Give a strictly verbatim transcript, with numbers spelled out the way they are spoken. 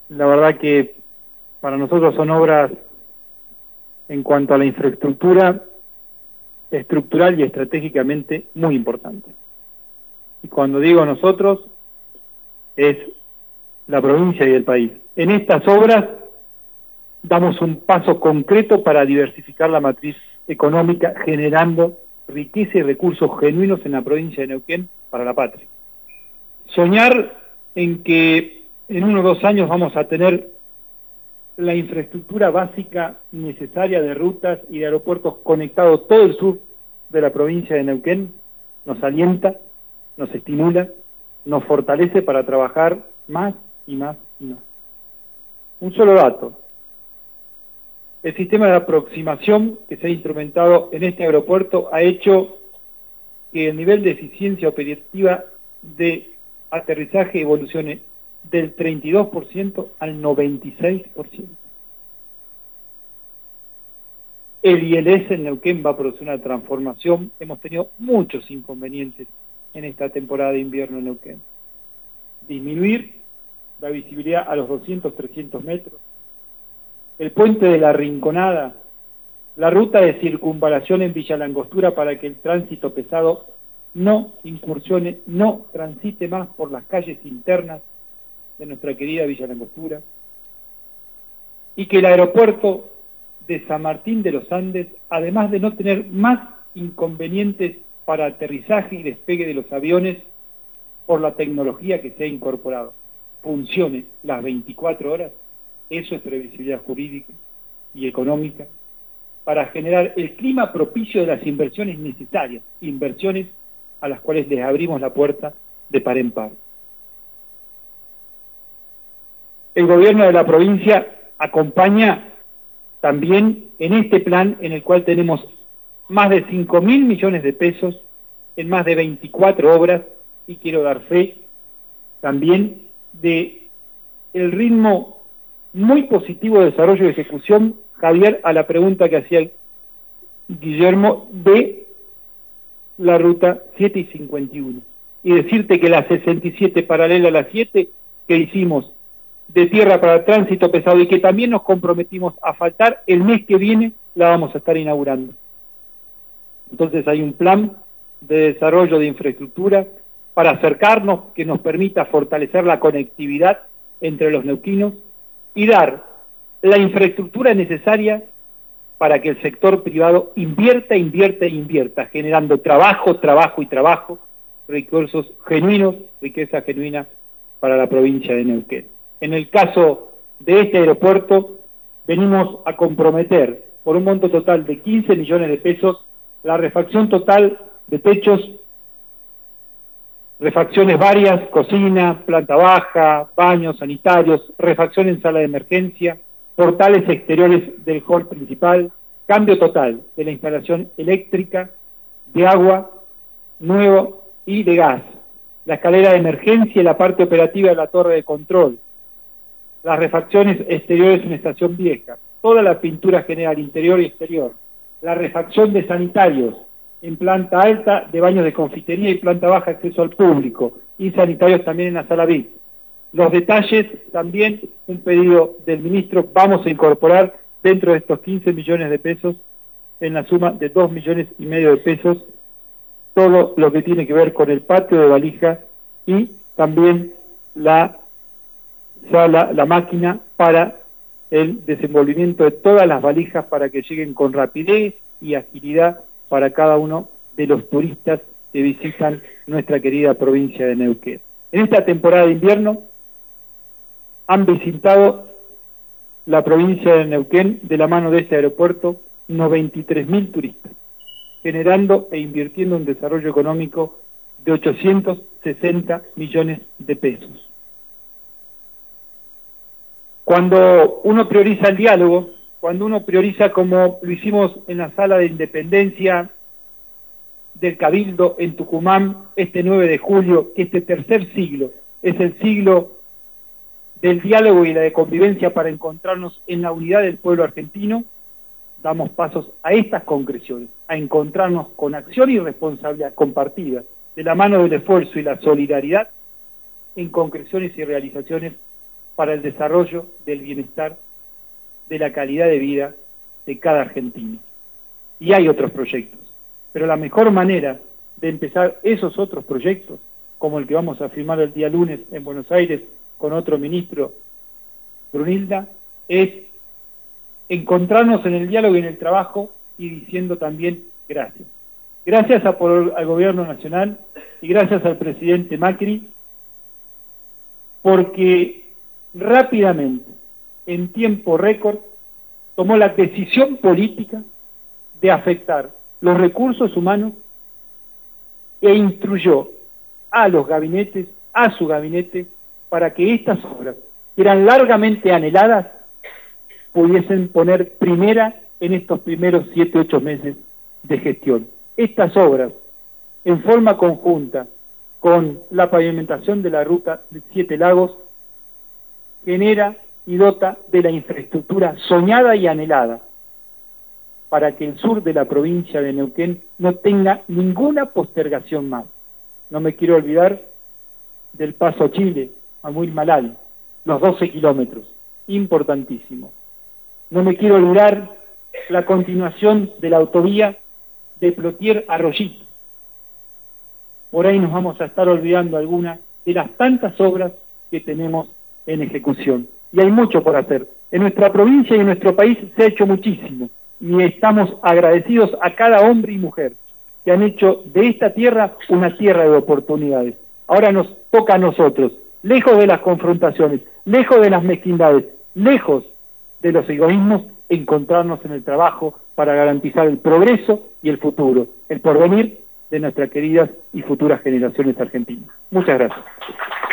La verdad que para nosotros son obras en cuanto a la infraestructura estructural y estratégicamente muy importantes. Y cuando digo nosotros, es la provincia y el país. En estas obras damos un paso concreto para diversificar la matriz económica, generando riqueza y recursos genuinos en la provincia de Neuquén para la patria. Soñar en que en uno o dos años vamos a tener la infraestructura básica necesaria de rutas y de aeropuertos conectados todo el sur de la provincia de Neuquén nos alienta, nos estimula, nos fortalece para trabajar más y más y más. Un solo dato. El sistema de aproximación que se ha instrumentado en este aeropuerto ha hecho que el nivel de eficiencia operativa de aterrizaje evolucione del treinta y dos por ciento al noventa y seis por ciento. El I L S en Neuquén va a producir una transformación. Hemos tenido muchos inconvenientes en esta temporada de invierno en Neuquén. Disminuir la visibilidad a los doscientos, trescientos metros, el puente de la Rinconada, la ruta de circunvalación en Villa Langostura para que el tránsito pesado no incursione, no transite más por las calles internas de nuestra querida Villa Langostura, y que el aeropuerto de San Martín de los Andes, además de no tener más inconvenientes para aterrizaje y despegue de los aviones por la tecnología que se ha incorporado, funcione las veinticuatro horas. Eso es previsibilidad jurídica y económica para generar el clima propicio de las inversiones necesarias, inversiones a las cuales les abrimos la puerta de par en par. El gobierno de la provincia acompaña también en este plan en el cual tenemos más de cinco mil millones de pesos en más de veinticuatro obras, y quiero dar fe también de el ritmo muy positivo de desarrollo y ejecución, Javier, a la pregunta que hacía Guillermo de la ruta siete y cincuenta y uno. Y decirte que la sesenta y siete paralela a la siete que hicimos de tierra para el tránsito pesado y que también nos comprometimos a faltar, el mes que viene la vamos a estar inaugurando. Entonces hay un plan de desarrollo de infraestructura para acercarnos, que nos permita fortalecer la conectividad entre los neuquinos y dar la infraestructura necesaria para que el sector privado invierta, invierta e invierta, generando trabajo, trabajo y trabajo, recursos genuinos, riqueza genuina para la provincia de Neuquén. En el caso de este aeropuerto, venimos a comprometer por un monto total de quince millones de pesos la refacción total de techos, refacciones varias, cocina, planta baja, baños sanitarios, refacción en sala de emergencia, portales exteriores del hall principal, cambio total de la instalación eléctrica, de agua, nuevo y de gas, la escalera de emergencia y la parte operativa de la torre de control, las refacciones exteriores en estación vieja, toda la pintura general interior y exterior, la refacción de sanitarios en planta alta, de baños de confitería y planta baja acceso al público, y sanitarios también en la sala V I P. Los detalles, también un pedido del ministro, vamos a incorporar dentro de estos quince millones de pesos, en la suma de dos millones y medio de pesos, todo lo que tiene que ver con el patio de valija y también la sala, la máquina para el desenvolvimiento de todas las valijas para que lleguen con rapidez y agilidad para cada uno de los turistas que visitan nuestra querida provincia de Neuquén. En esta temporada de invierno han visitado la provincia de Neuquén de la mano de este aeropuerto noventa y tres mil turistas, generando e invirtiendo un desarrollo económico de ochocientos sesenta millones de pesos. Cuando uno prioriza el diálogo, cuando uno prioriza, como lo hicimos en la sala de Independencia del Cabildo en Tucumán este nueve de julio, que este tercer siglo es el siglo del diálogo y la de convivencia para encontrarnos en la unidad del pueblo argentino, damos pasos a estas concreciones, a encontrarnos con acción y responsabilidad compartida, de la mano del esfuerzo y la solidaridad, en concreciones y realizaciones para el desarrollo del bienestar, de la calidad de vida de cada argentino. Y hay otros proyectos, pero la mejor manera de empezar esos otros proyectos, como el que vamos a firmar el día lunes en Buenos Aires con otro ministro, Brunilda, es encontrarnos en el diálogo y en el trabajo y diciendo también gracias. Gracias a por, al Gobierno Nacional y gracias al presidente Macri, porque rápidamente, en tiempo récord, tomó la decisión política de afectar los recursos humanos e instruyó a los gabinetes, a su gabinete, para que estas obras, que eran largamente anheladas, pudiesen poner primera en estos primeros siete, ocho meses de gestión. Estas obras, en forma conjunta con la pavimentación de la ruta de Siete Lagos, genera y dota de la infraestructura soñada y anhelada para que el sur de la provincia de Neuquén no tenga ninguna postergación más. No me quiero olvidar del Paso Chile, a Muilmalal, los doce kilómetros, importantísimo. No me quiero olvidar la continuación de la autovía de Plotier a Rollito. Por ahí nos vamos a estar olvidando algunas de las tantas obras que tenemos en ejecución. Y hay mucho por hacer. En nuestra provincia y en nuestro país se ha hecho muchísimo. Y estamos agradecidos a cada hombre y mujer que han hecho de esta tierra una tierra de oportunidades. Ahora nos toca a nosotros, lejos de las confrontaciones, lejos de las mezquindades, lejos de los egoísmos, encontrarnos en el trabajo para garantizar el progreso y el futuro, el porvenir de nuestras queridas y futuras generaciones argentinas. Muchas gracias.